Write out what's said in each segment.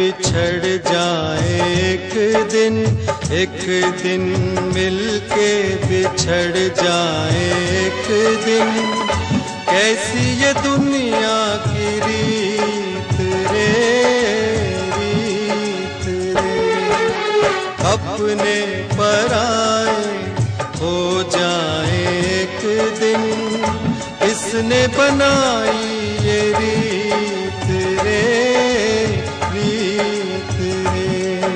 बिछड़ जाए एक दिन मिलके बिछड़ जाए एक दिन। कैसी ये दुनिया की रीत रे, रीत रे। अपने पराए हो जाए एक दिन, किसने बनाई ये रीत रे, रीत रे।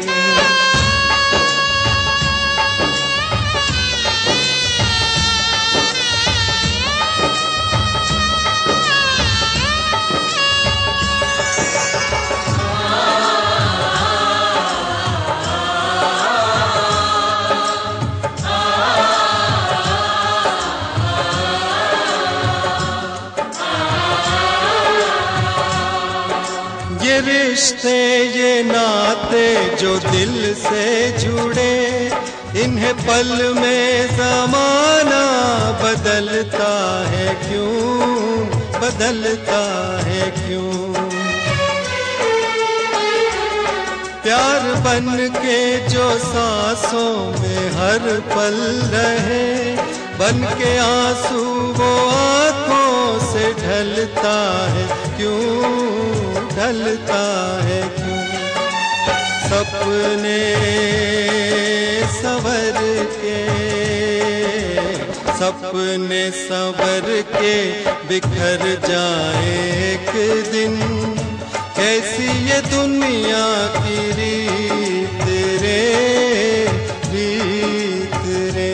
ये रिश्ते ये नाते जो दिल से जुड़े, इन्हें पल में ज़माना बदलता है क्यों, बदलता है क्यों। प्यार बन के जो सांसों में हर पल रहे, बन के आंसू वो आँखों से ढलता है क्यों, ढलता है क्यों। सपने संवर के, सपने संवर के बिखर जाए एक दिन। कैसी ये दुनिया की रीत रे, रीत रे।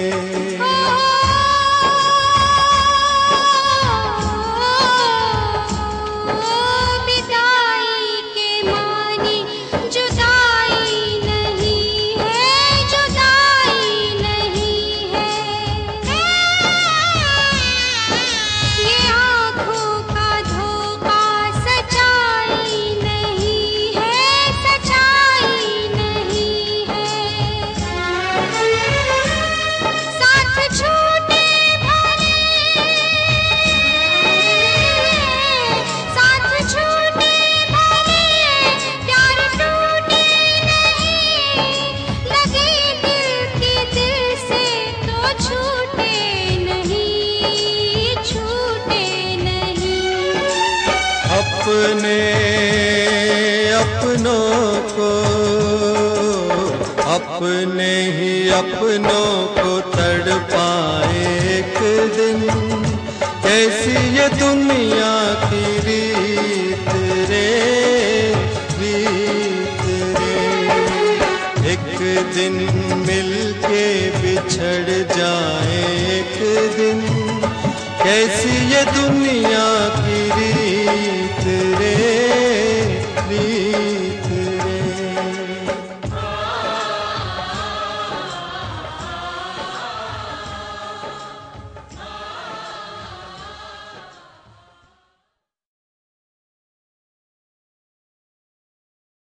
अपने अपनों को, अपने ही अपनों को तड़पाए एक दिन। कैसी ये दुनिया की रीत रे, रीत रे। एक दिन मिलके बिछड़ जाए एक दिन, कैसी ये दुनिया की रीत रे, रीत।